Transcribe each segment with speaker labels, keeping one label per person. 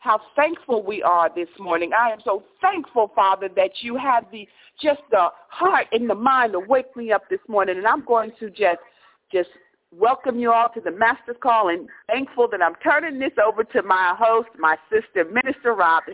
Speaker 1: how thankful we are this morning. I am so thankful, Father, that you have just the heart and the mind to wake me up this morning. And I'm going to just welcome you all to the Master's Call, and thankful that I'm turning this over to my host, my sister, Minister Robin.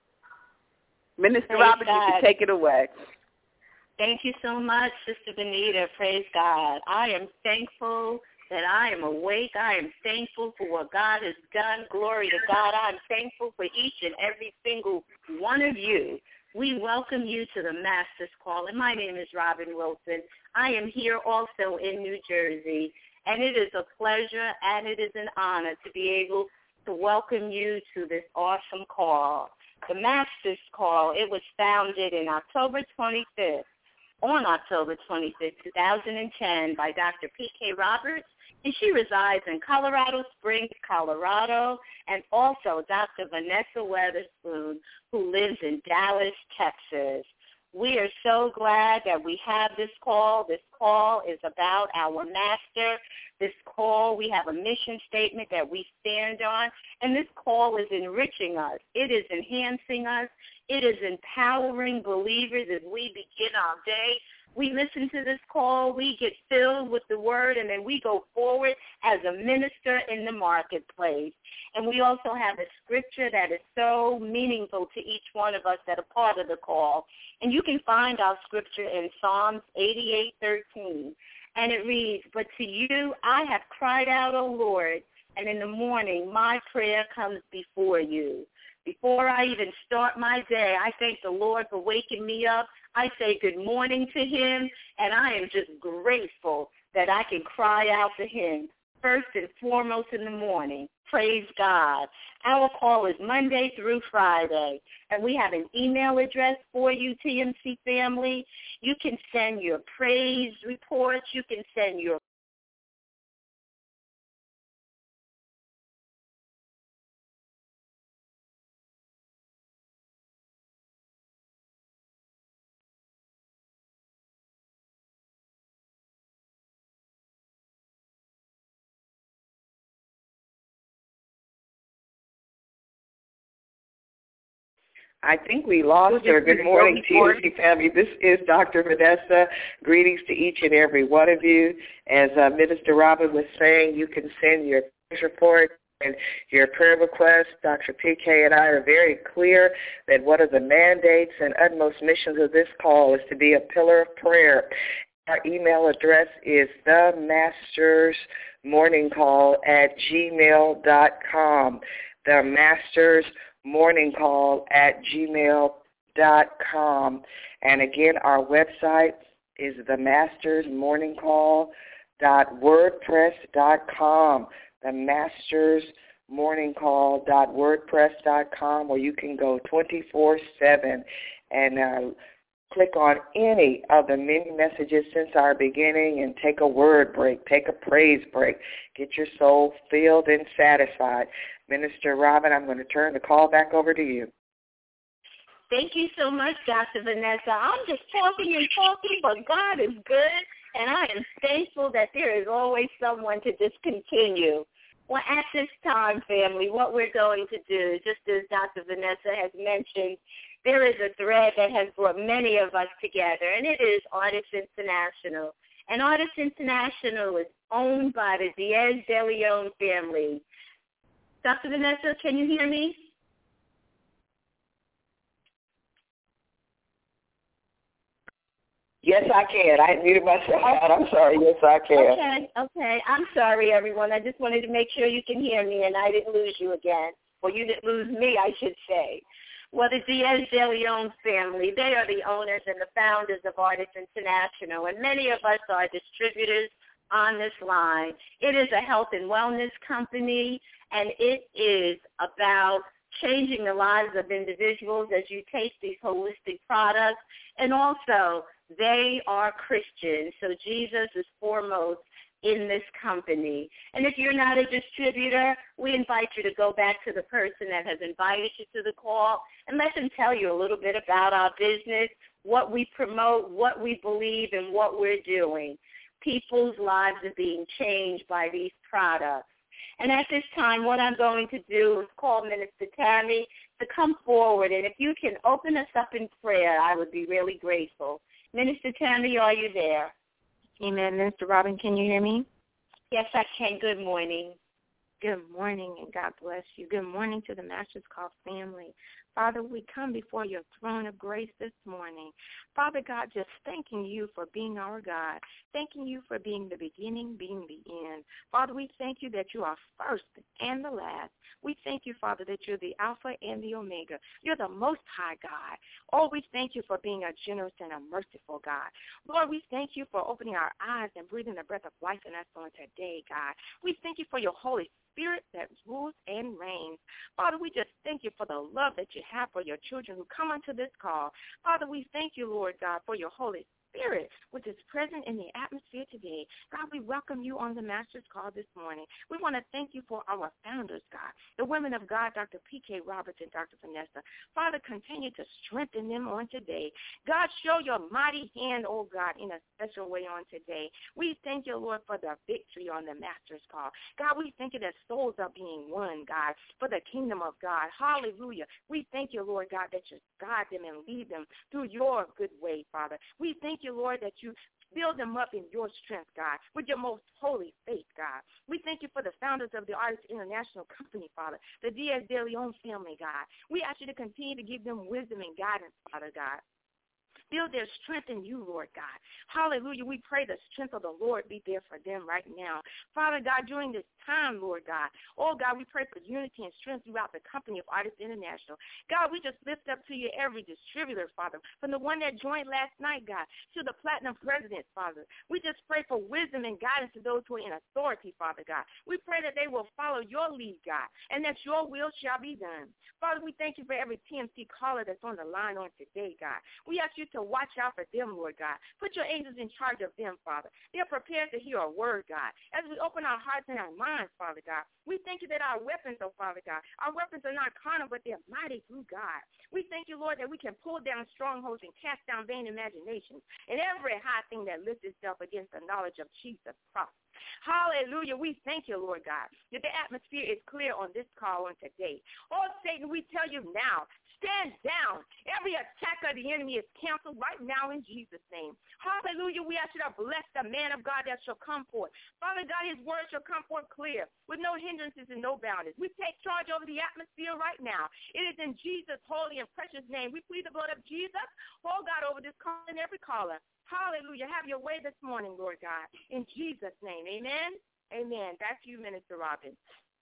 Speaker 1: Minister Robin, you can take it away.
Speaker 2: Thank you so much, Sister Benita. Praise God. I am thankful that I am awake. I am thankful for what God has done. Glory to God. I am thankful for each and every single one of you. We welcome you to the Master's Call, and my name is Robin Wilson. I am here also in New Jersey, and it is a pleasure and it is an honor to be able to welcome you to this awesome call. The Master's Call, it was founded in October 25th, on October 25th, 2010, by Dr. P.K. Roberts, and she resides in Colorado Springs, Colorado, and also Dr. Vanessa Weatherspoon, who lives in Dallas, Texas. We are so glad that we have this call. This call is about our Master. This call, we have a mission statement that we stand on, and this call is enriching us. It is enhancing us. It is empowering believers as we begin our day. We listen to this call, we get filled with the word, and then we go forward as a minister in the marketplace. And we also have a scripture that is so meaningful to each one of us that are part of the call. And you can find our scripture in Psalms 88:13. And it reads, "But to you I have cried out, O Lord, and in the morning my prayer comes before you." Before I even start my day, I thank the Lord for waking me up. I say good morning to him, and I am just grateful that I can cry out to him first and foremost in the morning. Praise God. Our call is Monday through Friday, and we have an email address for you, TMC family. You can send your praise reports. You can send your
Speaker 3: I think we lost her. Good morning, TMC family. This is Dr. Vanessa. Greetings to each and every one of you. As Minister Robin was saying, you can send your report and your prayer requests. Dr. PK and I are very clear that one of the mandates and utmost missions of this call is to be a pillar of prayer. Our email address is themastersmorningcall@gmail.com. themastersmorningcall@gmail.com. And again, our website is themastersmorningcall.wordpress.com. themastersmorningcall.wordpress.com, where you can go 24/7 and click on any of the many messages since our beginning and take a word break, take a praise break, get your soul filled and satisfied. Minister Robin, I'm going to turn the call back over to you.
Speaker 2: Thank you so much, Dr. Vanessa. I'm just talking and talking, but God is good, and I am thankful that there is always someone to just continue. Well, at this time, family, what we're going to do, just as Dr. Vanessa has mentioned, there is a thread that has brought many of us together, and it is Artists International. And Artists International is owned by the Diaz de Leon family. Dr. Vanessa, can you hear me?
Speaker 3: Yes, I can. I muted myself out. I'm sorry. Yes, I can.
Speaker 2: Okay. I'm sorry, everyone. I just wanted to make sure you can hear me and I didn't lose you again. Well, you didn't lose me, I should say. Well, the Diaz de Leon family, they are the owners and the founders of Artists International, and many of us are distributors on this line. It is a health and wellness company, and it is about changing the lives of individuals as you taste these holistic products. And also, they are Christians, so Jesus is foremost in this company. And if you're not a distributor, we invite you to go back to the person that has invited you to the call and let them tell you a little bit about our business, what we promote, what we believe, and what we're doing. People's lives are being changed by these products. And at this time, what I'm going to do is call Minister Tammy to come forward. And if you can open us up in prayer, I would be really grateful. Minister Tammy, are you there?
Speaker 4: Amen. Minister Robin, can you hear me?
Speaker 2: Yes, I can. Good morning.
Speaker 4: Good morning, and God bless you. Good morning to the Master's Call family. Father, we come before your throne of grace this morning. Father God, just thanking you for being our God, thanking you for being the beginning, being the end. Father, we thank you that you are first and the last. We thank you, Father, that you're the Alpha and the Omega. You're the Most High God. Oh, we thank you for being a generous and a merciful God. Lord, we thank you for opening our eyes and breathing the breath of life in us on today, God. We thank you for your Holy Spirit that rules and reigns. Father, we just thank you for the love that you have for your children who come onto this call. Father, we thank you, Lord God, for your Holy Spirit, which is present in the atmosphere today. God, we welcome you on the Master's Call this morning. We want to thank you for our founders, God, the women of God, Dr. P.K. Roberts and Dr. Vanessa. Father, continue to strengthen them on today. God, show your mighty hand, oh God, in a special way on today. We thank you, Lord, for the victory on the Master's Call. God, we thank you that souls are being won, God, for the kingdom of God. Hallelujah. We thank you, Lord God, that you guide them and lead them through your good way, Father. We thank you, Lord, that you build them up in your strength, God, with your most holy faith, God. We thank you for the founders of the Artists International Company, Father, the Diaz de Leon family, God. We ask you to continue to give them wisdom and guidance, Father God. Build their strength in you, Lord God. Hallelujah. We pray the strength of the Lord be there for them right now. Father God, during this time, Lord God, oh God, we pray for unity and strength throughout the company of Artists International. God, we just lift up to you every distributor, Father, from the one that joined last night, God, to the platinum president, Father. We just pray for wisdom and guidance to those who are in authority, Father God. We pray that they will follow your lead, God, and that your will shall be done. Father, we thank you for every TMC caller that's on the line on today, God. We ask you to watch out for them, Lord God. Put your angels in charge of them, Father. They're prepared to hear a word, God. As we open our hearts and our minds, Father God, we thank you that our weapons, oh Father God, our weapons are not carnal, but they're mighty through God. We thank you, Lord, that we can pull down strongholds and cast down vain imaginations and every high thing that lifts itself against the knowledge of Jesus Christ. Hallelujah. We thank you, Lord God, that the atmosphere is clear on this call on today. Oh, Satan, we tell you now, stand down. Every attack of the enemy is canceled right now in Jesus' name. Hallelujah. We ask you to bless the man of God that shall come forth. Father God, his word shall come forth clear with no hindrances and no boundaries. We take charge over the atmosphere right now. It is in Jesus' holy and precious name. We plead the blood of Jesus, oh God, over this call and every caller. Hallelujah. Have your way this morning, Lord God. In Jesus' name. Amen. Amen. Back to you, Minister Robin.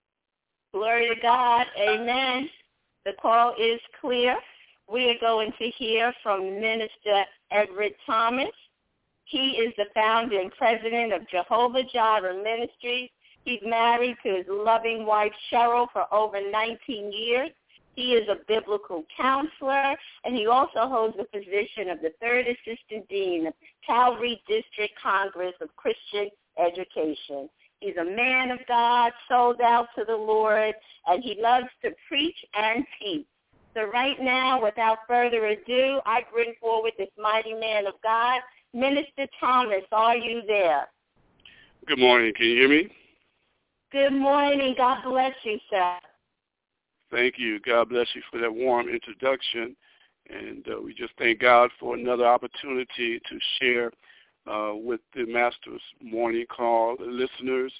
Speaker 2: Glory to God. Amen. The call is clear. We are going to hear from Minister Everett Thomas. He is the founder and president of Jehovah Jireh Ministries. He's married to his loving wife, Cheryl, for over 19 years. He is a biblical counselor, and he also holds the position of the third assistant dean of Calvary District Congress of Christian Education. He's a man of God, sold out to the Lord, and he loves to preach and teach. So right now, without further ado, I bring forward this mighty man of God. Minister Thomas, are you there?
Speaker 5: Good morning. Can you hear me?
Speaker 2: Good morning. God bless you, sir.
Speaker 5: Thank you. God bless you for that warm introduction. And we just thank God for another opportunity to share with the Master's Morning Call listeners.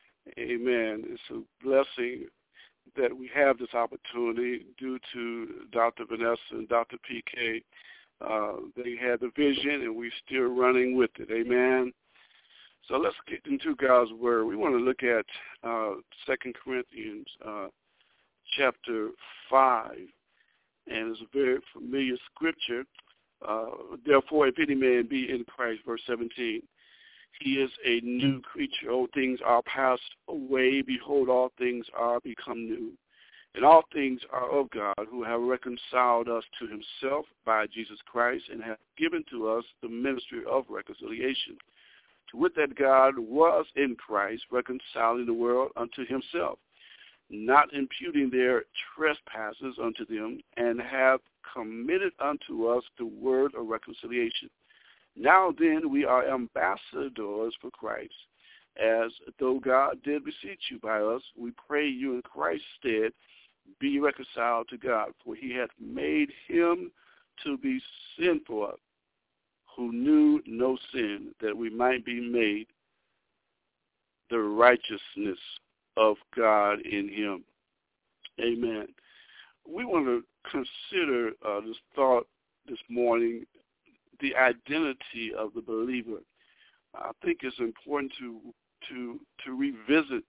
Speaker 5: Amen. It's a blessing that we have this opportunity due to Dr. Vanessa and Dr. P.K. They had the vision, and we're still running with it. Amen. So let's get into God's Word. We want to look at 2 Corinthians chapter 5, and it's a very familiar scripture. Therefore, if any man be in Christ, verse 17, he is a new creature. Old things are passed away. Behold, all things are become new. And all things are of God, who have reconciled us to himself by Jesus Christ, and have given to us the ministry of reconciliation. To wit, that God was in Christ, reconciling the world unto himself, not imputing their trespasses unto them, and have committed unto us the word of reconciliation. Now then, we are ambassadors for Christ, as though God did beseech you by us, we pray you in Christ's stead, be reconciled to God, for he hath made him to be sin for us, who knew no sin, that we might be made the righteousness of God in him. Amen. We want to consider this thought this morning, the identity of the believer. I think it's important to revisit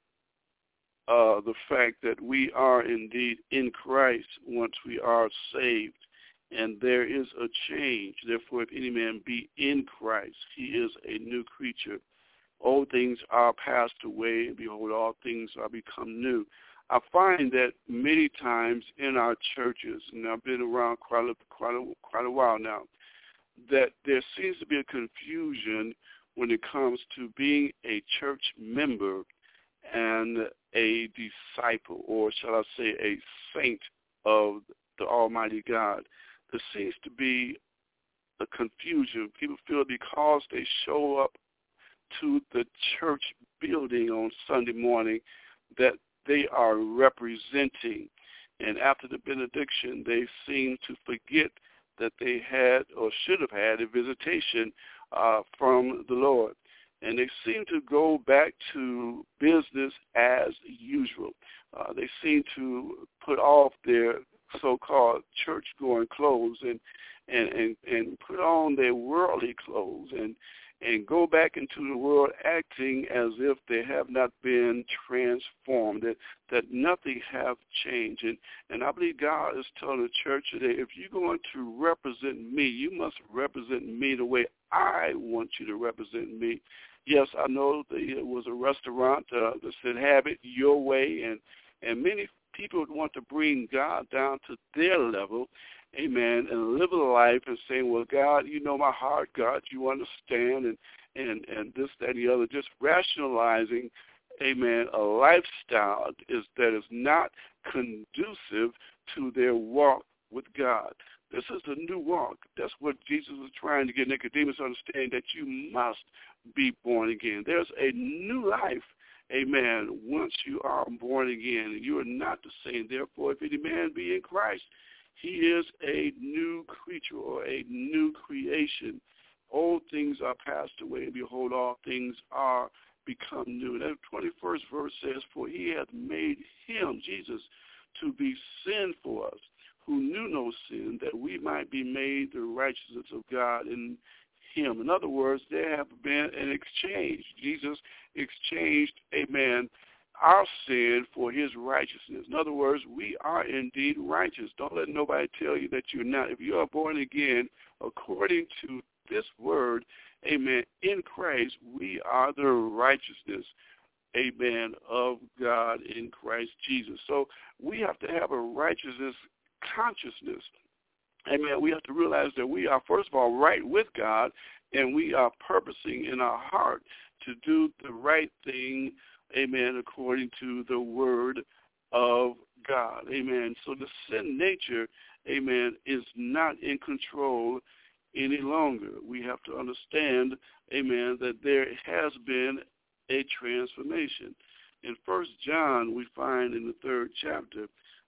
Speaker 5: the fact that we are indeed in Christ once we are saved, and there is a change. Therefore, if any man be in Christ, he is a new creature. Old things are passed away, and behold, all things are become new. I find that many times in our churches, and I've been around quite a while now, that there seems to be a confusion when it comes to being a church member and a disciple, or shall I say a saint of the Almighty God. There seems to be a confusion. People feel because they show up to the church building on Sunday morning that they are representing. And after the benediction, they seem to forget that they had or should have had a visitation from the Lord. And they seem to go back to business as usual. They seem to put off their so-called church-going clothes and put on their worldly clothes and go back into the world acting as if they have not been transformed, that nothing have changed. And I believe God is telling the church today, if you're going to represent me, you must represent me the way I want you to represent me. Yes, I know that it was a restaurant that said, have it your way, and many people want to bring God down to their level, amen, and live a life and saying, well, God, you know my heart, God, you understand, and this, that, and the other, just rationalizing, amen, a lifestyle that is not conducive to their walk with God. This is a new walk. That's what Jesus was trying to get Nicodemus to understand, that you must be born again. There's a new life, amen, once you are born again. You are not the same. Therefore, if any man be in Christ, he is a new creature or a new creation. Old things are passed away, and behold, all things are become new. That 21st verse says, for he hath made him, Jesus, to be sin for us, who knew no sin, that we might be made the righteousness of God in him. In other words, there have been an exchange. Jesus exchanged, amen, our sin for his righteousness. In other words, we are indeed righteous. Don't let nobody tell you that you're not. If you are born again, according to this word, amen, in Christ, we are the righteousness, amen, of God in Christ Jesus. So we have to have a righteousness consciousness. Amen. We have to realize that we are, first of all, right with God, and we are purposing in our heart to do the right thing, amen, according to the word of God. Amen. So the sin nature, amen, is not in control any longer. We have to understand, amen, that there has been a transformation. In 1 John, we find in the 3rd chapter,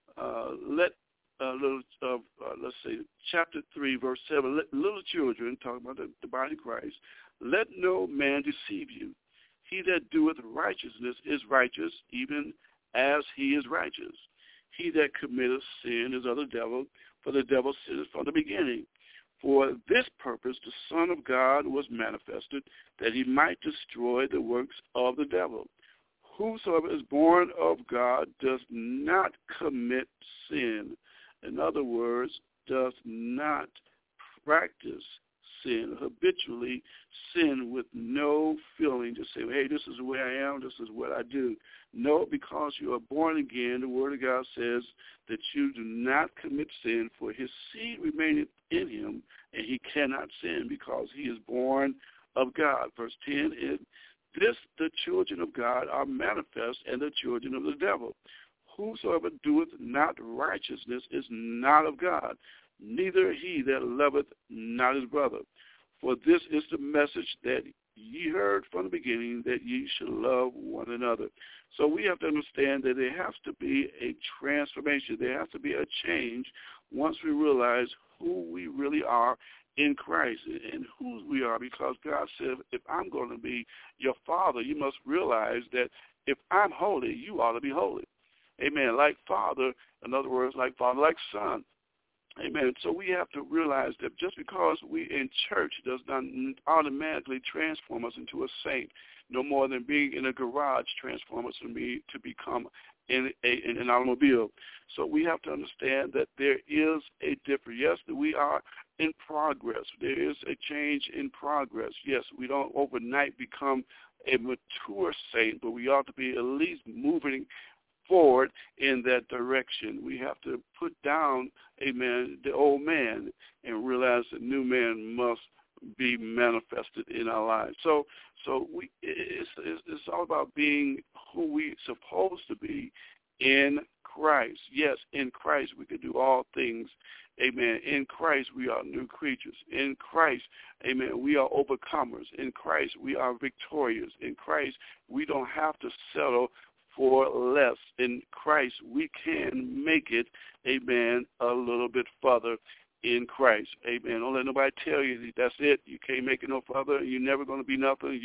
Speaker 5: let's say, chapter 3, verse 7, let little children, talking about the body of Christ, let no man deceive you. He that doeth righteousness is righteous, even as he is righteous. He that committeth sin is of the devil, for the devil sinned from the beginning. For this purpose the Son of God was manifested, that he might destroy the works of the devil. Whosoever is born of God does not commit sin. In other words, does not practice sin, habitually sin with no feeling to say, hey, this is the way I am, this is what I do. No, because you are born again, the Word of God says that you do not commit sin, for his seed remaineth in him, and he cannot sin because he is born of God. Verse 10 is, this the children of God are manifest, and the children of the devil. Whosoever doeth not righteousness is not of God, neither he that loveth not his brother. For this is the message that ye heard from the beginning that ye should love one another. So we have to understand that there has to be a transformation. There has to be a change once we realize who we really are in Christ and whose we are, because God said, if I'm going to be your father, you must realize that if I'm holy, you ought to be holy. Amen. Like father, in other words, like father, like son. Amen. So we have to realize that just because we in church does not automatically transform us into a saint, no more than being in a garage transform us to become in an automobile. So we have to understand that there is a difference. Yes, we are in progress. There is a change in progress. Yes, we don't overnight become a mature saint, but we ought to be at least moving forward in that direction. We have to put down, amen, the old man and realize the new man must be manifested in our lives. So it's all about being who we're supposed to be in Christ. Yes, in Christ we can do all things. Amen. In Christ we are new creatures. In Christ, amen, we are overcomers. In Christ we are victorious. In Christ we don't have to settle for less. In Christ we can make it, amen, a little bit further in Christ. Amen. Don't let nobody tell you that's it. You can't make it no further. You're never going to be nothing.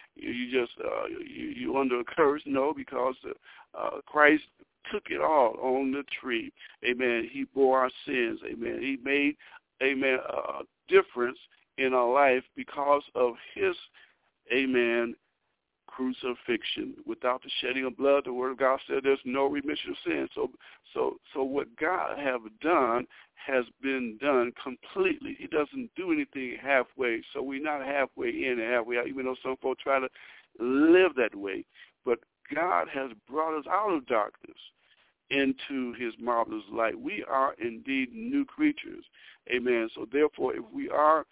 Speaker 5: You under a curse. No, because Christ took it all on the tree. Amen. He bore our sins. Amen. He made, amen, a difference in our life because of his, amen, crucifixion. Without the shedding of blood, the Word of God said there's no remission of sin. So what God have done has been done completely. He doesn't do anything halfway. So we're not halfway in and halfway out, even though some folks try to live that way. But God has brought us out of darkness into his marvelous light. We are indeed new creatures. Amen. So therefore, if we are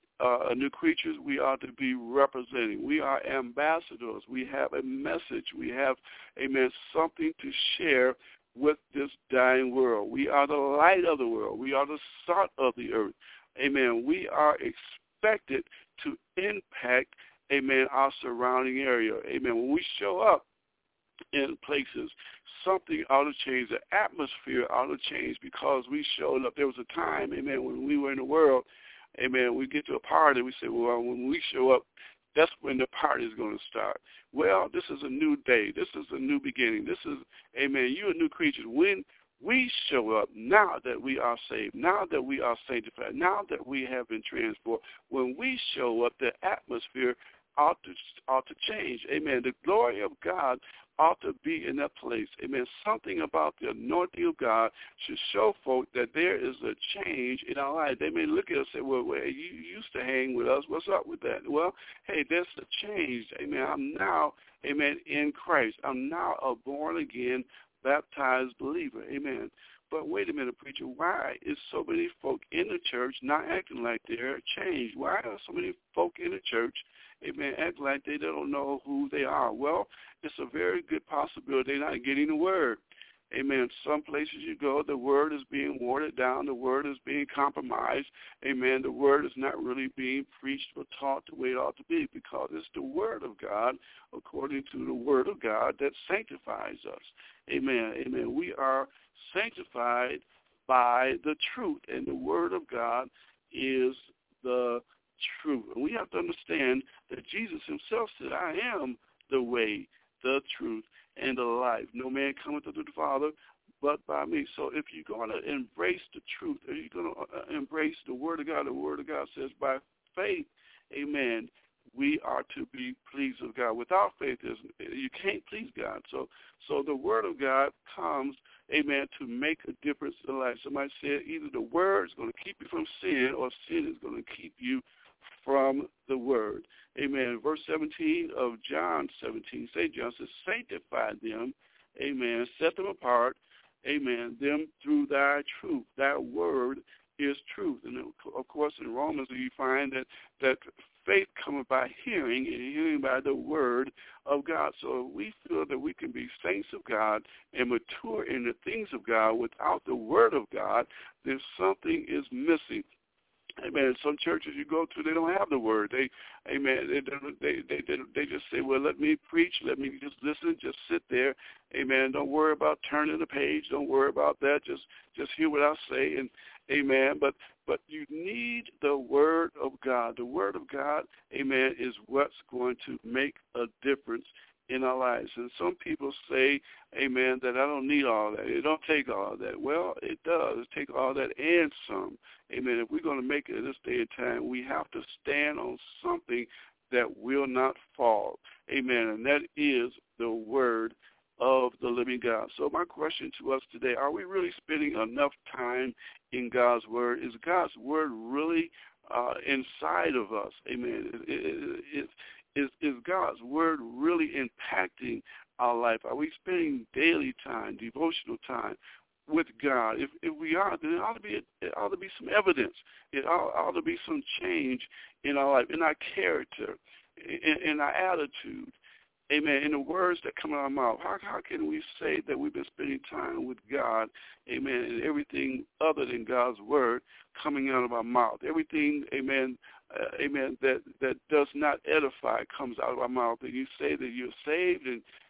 Speaker 5: new creatures, we are to be representing. We are ambassadors. We have a message. We have, amen, something to share with this dying world. We are the light of the world. We are the salt of the earth. Amen. We are expected to impact, amen, our surrounding area. Amen. When we show up in places, something ought to change. The atmosphere ought to change because we showed up. There was a time, amen, when we were in the world, amen, we get to a party, we say, well, when we show up, that's when the party is going to start. Well, this is a new day. This is a new beginning. This is, amen, you're a new creature. When we show up, now that we are saved, now that we are sanctified, now that we have been transformed, when we show up, the atmosphere ought to change. Amen. The glory of God ought to be in that place. Amen. Something about the anointing of God should show folk that there is a change in our life. They may look at us and say, well, you used to hang with us. What's up with that? Well, hey, there's a change. Amen. I'm now, amen, in Christ. I'm now a born-again, baptized believer. Amen. But wait a minute, preacher, why is so many folk in the church not acting like they're changed? Why are so many folk in the church, amen, act like they don't know who they are? Well, it's a very good possibility they're not getting the word. Amen. Some places you go, the word is being watered down. The word is being compromised. Amen. The word is not really being preached or taught the way it ought to be because it's the word of God, according to the word of God, that sanctifies us. Amen. Amen. We are sanctified by the truth, and the word of God is the truth. And we have to understand that Jesus himself said, I am the way, the truth, and the life. No man cometh unto the Father but by me. So if you're going to embrace the truth, if you're going to embrace the word of God says by faith, amen, we are to be pleased with God. Without faith, you can't please God. So the word of God comes, amen, to make a difference in life. Somebody said either the word is going to keep you from sin or sin is going to keep you from the word. Amen. Verse 17 of John 17, St. John says, sanctify them, amen, set them apart, amen, them through thy truth. Thy word is truth. And, of course, in Romans you find that faith cometh by hearing, and hearing by the word of God. So we feel that we can be saints of God and mature in the things of God without the word of God, then something is missing. Amen. Some churches you go to, they don't have the word. They just say, well, let me preach, let me just listen, just sit there. Amen. Don't worry about turning the page. Don't worry about that. Just hear what I say, and amen. But you need the word of God. The word of God, amen, is what's going to make a difference in our lives. And some people say, amen, that I don't need all that. It don't take all that. Well, it does. It takes all that and some. Amen. If we're going to make it in this day and time, we have to stand on something that will not fall. Amen. And that is the word of the living God. So my question to us today, are we really spending enough time in God's word? Is God's word really inside of us? Amen. Is God's word really impacting our life? Are we spending daily time, devotional time with God? If we are, then it ought to be some evidence. It ought to be some change in our life, in our character, in our attitude. Amen. In the words that come out of our mouth, how can we say that we've been spending time with God, amen, and everything other than God's word coming out of our mouth? Everything, amen, that does not edify comes out of our mouth. And you say that you're saved,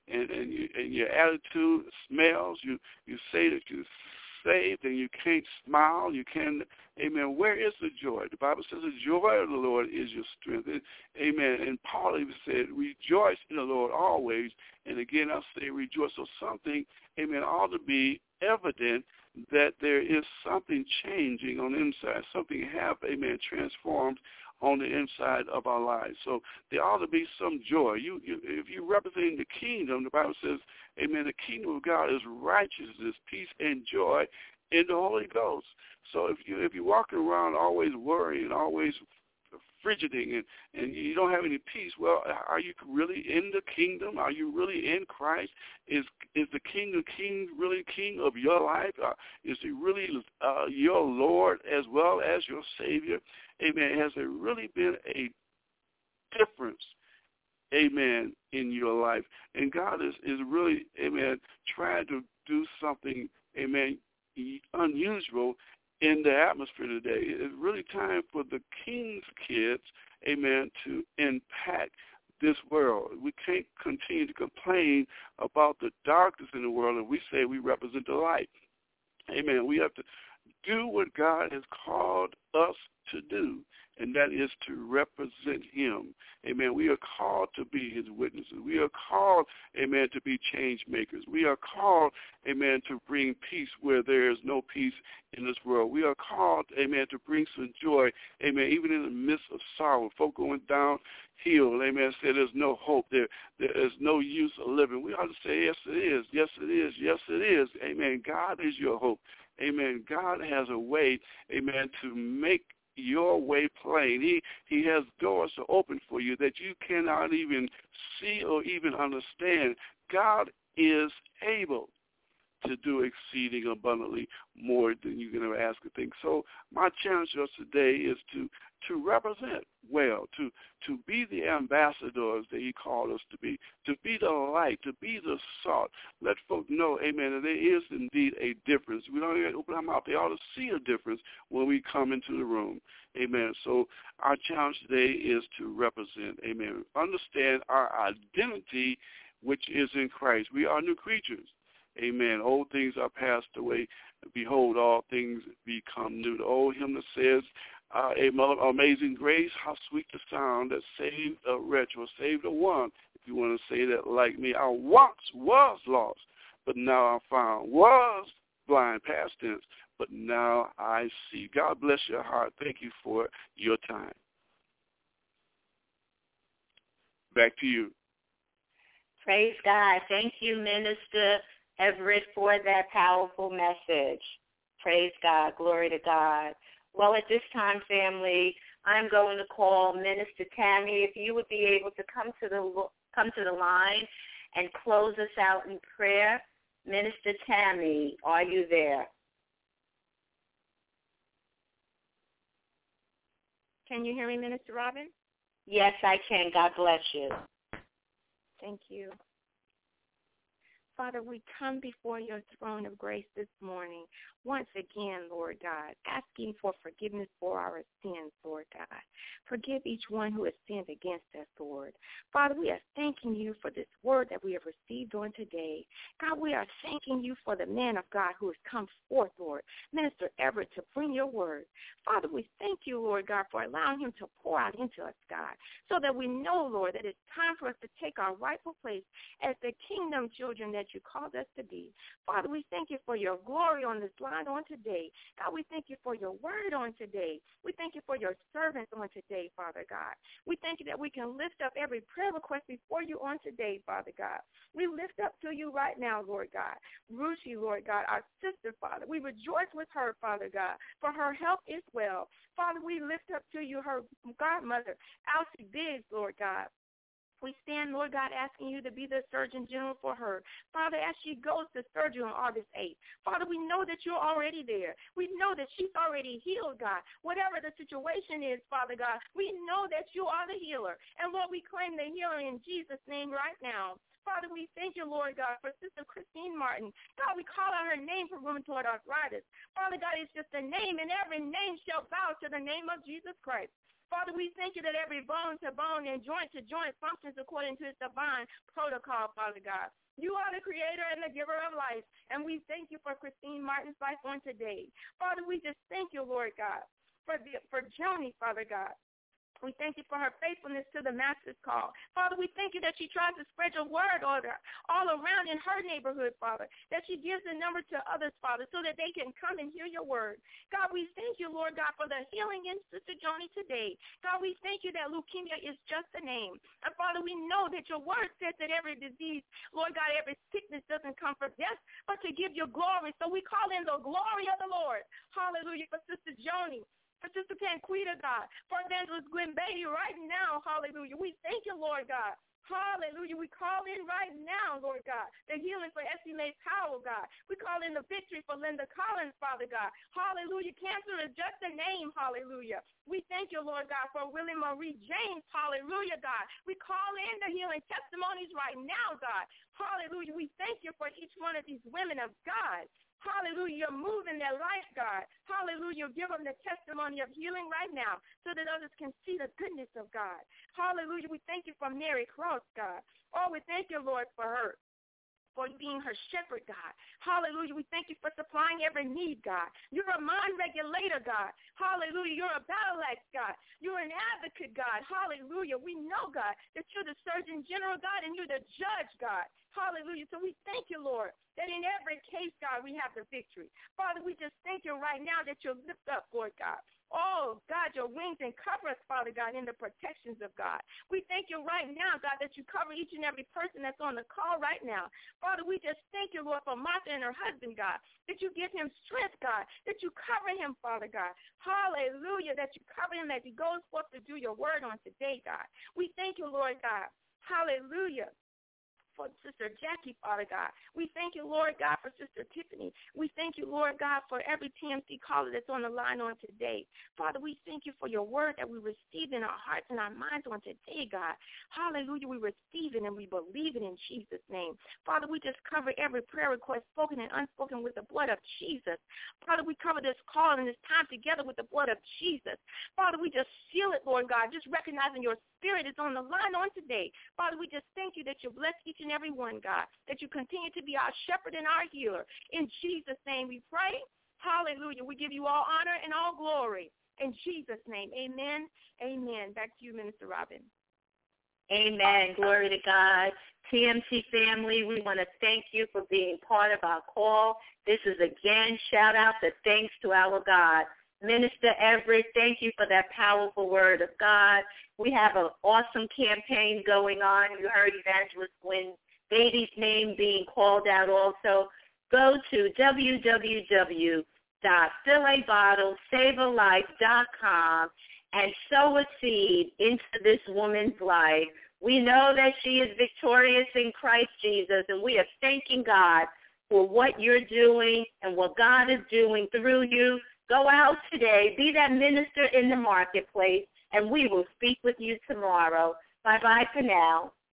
Speaker 5: and your attitude smells. You say that you're saved, and you can't smile. You can't. Amen. Where is the joy? The Bible says the joy of the Lord is your strength. Amen. And Paul even said, rejoice in the Lord always. And again, I say rejoice. So something, amen, ought to be evident that there is something changing on the inside. Something have, amen, transformed on the inside of our lives. So there ought to be some joy. If you represent the kingdom, the Bible says, amen, the kingdom of God is righteousness, peace, and joy in the Holy Ghost. So if you're walking around always worrying, always frigiding, and you don't have any peace, well, are you really in the kingdom? Are you really in Christ? Is the king really king of your life? Is he really your Lord as well as your Savior? Amen. Has there really been a difference, amen, in your life? And God is really, amen, trying to do something, amen, unusual in the atmosphere today. It's really time for the king's kids, amen, to impact this world. We can't continue to complain about the darkness in the world, and we say we represent the light. Amen. We have to do what God has called us to do, and that is to represent him. Amen. We are called to be his witnesses. We are called, amen, to be change makers. We are called, amen, to bring peace where there is no peace in this world. We are called, amen, to bring some joy, amen, even in the midst of sorrow. Folk going downhill, amen, say there's no hope. There is no use of living. We ought to say, yes, it is. Yes, it is. Yes, it is. Amen. God is your hope. Amen. God has a way, amen, to make your way plain. He has doors to open for you that you cannot even see or even understand. God is able to do exceeding abundantly more than you can ever ask or think. So my challenge to us today is to represent well, to be the ambassadors that he called us to be the light, to be the salt. Let folk know, amen, that there is indeed a difference. We don't even open our mouth. They ought to see a difference when we come into the room. Amen. So our challenge today is to represent, amen. Understand our identity, which is in Christ. We are new creatures. Amen. Old things are passed away. Behold, all things become new. The old hymn that says, amazing grace, how sweet the sound that saved a wretch or saved a one. If you want to say that like me, I once was lost, but now I'm found. Was blind, past tense, but now I see. God bless your heart. Thank you for your time. Back to you.
Speaker 2: Praise God. Thank you, Minister Everett, for that powerful message. Praise God. Glory to God. Well, at this time, family, I'm going to call Minister Tammy. If you would be able to come to the line and close us out in prayer. Minister Tammy, are you there?
Speaker 4: Can you hear me, Minister Robin?
Speaker 2: Yes, I can. God bless you.
Speaker 4: Thank you. Father, we come before your throne of grace this morning. once again, Lord God, asking for forgiveness for our sins, Lord God. Forgive each one who has sinned against us, Lord. Father, we are thanking you for this word that we have received on today. God, we are thanking you for the man of God who has come forth, Lord, Minister Everett, to bring your word. Father, we thank you, Lord God, for allowing him to pour out into us, God, so that we know, Lord, that it's time for us to take our rightful place as the kingdom children that you called us to be. Father, we thank you for your glory on this line on today. God, we thank you for your word on today. We thank you for your servants on today, Father God. We thank you that we can lift up every prayer request before you on today, Father God. We lift up to you right now, Lord God. Ruchi, Lord God, our sister, Father. We rejoice with her, Father God, for her health is well. Father, we lift up to you her godmother, Elsie Biggs, Lord God. We stand, Lord God, asking you to be the Surgeon General for her. Father, as she goes to surgery on August 8th, Father, we know that you're already there. We know that she's already healed, God. Whatever the situation is, Father God, we know that you are the healer. And, Lord, we claim the healer in Jesus' name right now. Father, we thank you, Lord God, for Sister Christine Martin. God, we call out her name for rheumatoid arthritis. Father God, it's just a name, and every name shall bow to the name of Jesus Christ. Father, we thank you that every bone to bone and joint to joint functions according to its divine protocol, Father God. You are the creator and the giver of life, and we thank you for Christine Martin's life on today. Father, we just thank you, Lord God, for Joni, Father God. We thank you for her faithfulness to the Master's call. Father, we thank you that she tries to spread your word all around in her neighborhood, Father, that she gives the number to others, Father, so that they can come and hear your word. God, we thank you, Lord God, for the healing in Sister Joni today. God, we thank you that leukemia is just a name. And, Father, we know that your word says that every disease, Lord God, every sickness doesn't come from death, but to give you glory. So we call in the glory of the Lord. Hallelujah, for Sister Joni. For Sister Panquita, God, for Evangelist Gwen Beatty right now, hallelujah. We thank you, Lord God. Hallelujah. We call in right now, Lord God, the healing for Essie Mae Powell, God. We call in the victory for Linda Collins, Father God. Hallelujah. Cancer is just a name, hallelujah. We thank you, Lord God, for Willie Marie James, hallelujah, God. We call in the healing testimonies right now, God. Hallelujah. We thank you for each one of these women of God. Hallelujah, you're moving their life, God. Hallelujah, give them the testimony of healing right now so that others can see the goodness of God. Hallelujah, we thank you for Mary Cross, God. Oh, we thank you, Lord, for her, for being her shepherd, God. Hallelujah, we thank you for supplying every need, God. You're a mind regulator, God. Hallelujah, you're a battle axe, God. You're an advocate, God. Hallelujah, we know, God, that you're the Surgeon General, God, and you're the judge, God. Hallelujah, so we thank you, Lord, that in every case, God, we have the victory. Father, we just thank you right now that you'll lift up, Lord God. Oh, God, your wings and cover us, Father God, in the protections of God. We thank you right now, God, that you cover each and every person that's on the call right now. Father, we just thank you, Lord, for Martha and her husband, God, that you give him strength, God, that you cover him, Father God. Hallelujah, that you cover him as he goes forth to do your word on today, God. We thank you, Lord God. Hallelujah. For Sister Jackie, Father God. We thank you, Lord God, for Sister Tiffany. We thank you, Lord God, for every TMC caller that's on the line on today. Father, we thank you for your word that we receive in our hearts and our minds on today, God. Hallelujah, we receive it and we believe it in Jesus' name. Father, we just cover every prayer request, spoken and unspoken, with the blood of Jesus. Father, we cover this call and this time together with the blood of Jesus. Father, we just seal it, Lord God, just recognizing your spirit is on the line on today. Father, we just thank you that you bless each and every one, God, that you continue to be our shepherd and our healer. In Jesus' name we pray. Hallelujah. We give you all honor and all glory. In Jesus' name, amen. Amen. Back to you, Minister Robin.
Speaker 2: Amen. Glory to God. TMC family, we want to thank you for being part of our call. This is, again, shout out to thanks to our God. Minister Everett, thank you for that powerful word of God. We have an awesome campaign going on. You heard Evangelist Gwen Beatty's name being called out also. Go to www.fillabottlesavealife.com and sow a seed into this woman's life. We know that she is victorious in Christ Jesus, and we are thanking God for what you're doing and what God is doing through you. Go out today, be that minister in the marketplace, and we will speak with you tomorrow. Bye-bye for now.